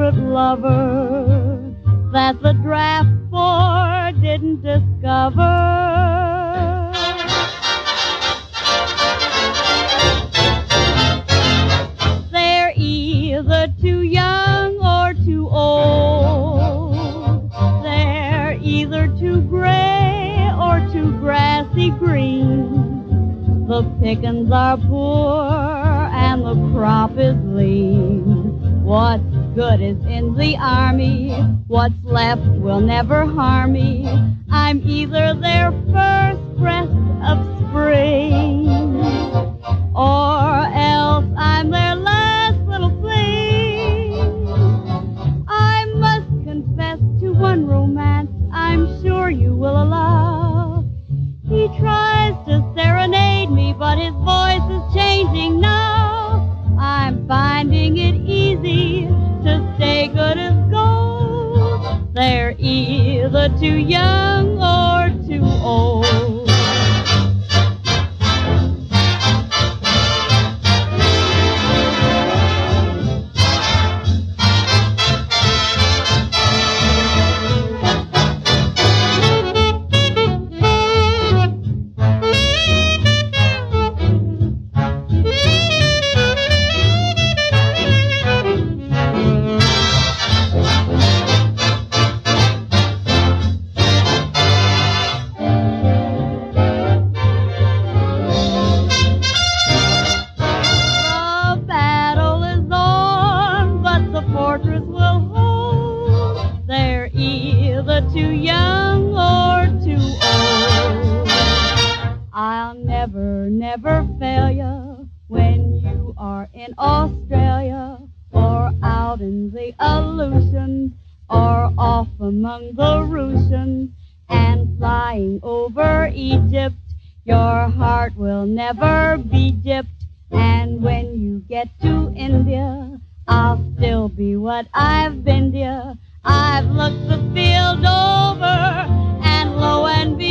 secret lover that the draft board didn't discover. They're either too young or too old. They're either too gray or too grassy green. The pickings are poor and the crop is lean. What's good is in the army. What's left will never harm me. I'm either their first breath of spring, or else I'm their last little fling. I must confess to one romance I'm sure you will allow. He tries to serenade me, but his voice is changing now. I'm finding it easy to stay good as gold. They're either too young or too old. Too young or too old. I'll never fail you when you are in Australia or out in the Aleutians or off among the Russians and flying over Egypt. Your heart will never be gypped, and when you get to India, I'll still be what I've been, dear. I've looked the field over, and lo and